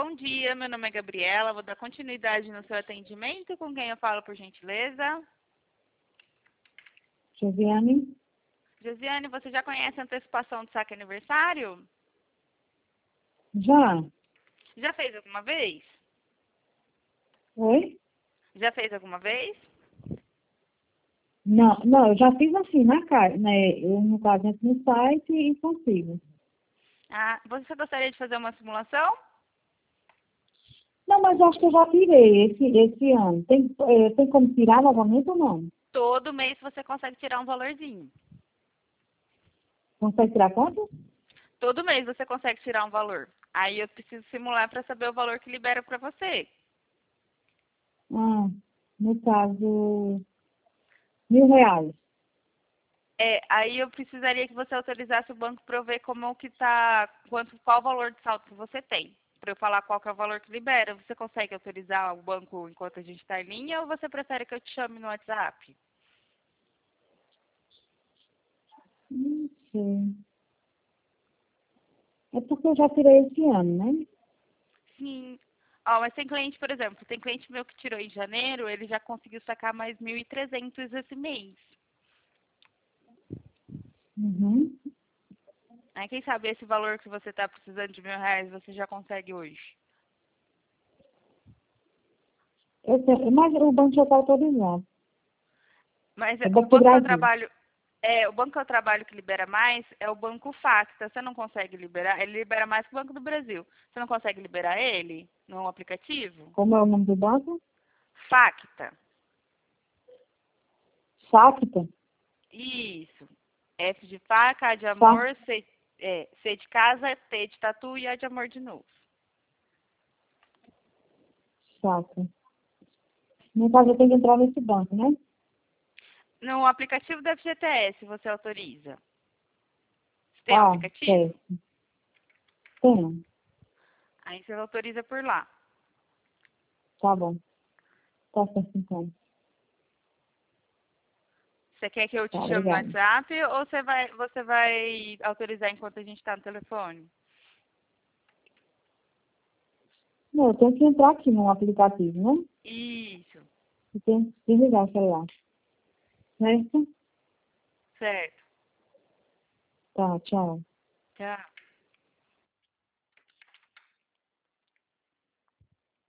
Bom dia, meu nome é Gabriela, vou dar continuidade no seu atendimento. Com quem eu falo, por gentileza? Josiane? Josiane, você já conhece a antecipação do saque aniversário? Já? Já fez alguma vez? Oi? Já fez alguma vez? Não, eu já fiz assim na casa, né? Eu, no caso, entro no site e consigo. Ah, você gostaria de fazer uma simulação? Não, mas eu acho que eu já tirei esse ano. Tem como tirar novamente ou não? Todo mês você consegue tirar um valorzinho. Consegue tirar quanto? Todo mês você consegue tirar um valor. Aí eu preciso simular para saber o valor que libera para você. Ah, no caso, R$ 1.000. Aí eu precisaria que você autorizasse o banco para eu ver como que tá, qual o valor de saldo que você tem. Para eu falar qual que é o valor que libera. Você consegue autorizar o banco enquanto a gente está em linha ou você prefere que eu te chame no WhatsApp? Não sei. É porque eu já tirei esse ano, né? Sim. Ó, mas tem cliente, por exemplo, tem cliente meu que tirou em janeiro, ele já conseguiu sacar mais 1.300 esse mês. Uhum. Aí quem sabe esse valor que você está precisando de R$ 1.000 você já consegue hoje. Mas o banco já está autorizado. Mas É o Banco do banco que eu Brasil. trabalho, o banco que eu trabalho que libera mais é o Banco Facta. Você não consegue liberar? Ele libera mais que o Banco do Brasil. Você não consegue liberar ele no aplicativo? Como é o nome do banco? Facta. Sacta? Isso. F de faca, A de Sa amor, C de casa, T de tatu e A de amor de novo. Sacta. No caso, eu tenho que entrar nesse banco, né? No aplicativo da FGTS você autoriza. Você tem um Ah, aplicativo? certo. Tem. Aí você autoriza por lá. Tá bom. Tá certo, então. Você quer que eu te Tá, chame no obrigada. WhatsApp ou você vai autorizar enquanto a gente está no telefone? Não, eu tenho que entrar aqui no aplicativo, né? Isso, E tenho que desligar o celular. Certo? certo. Tá, tchau. Tchau.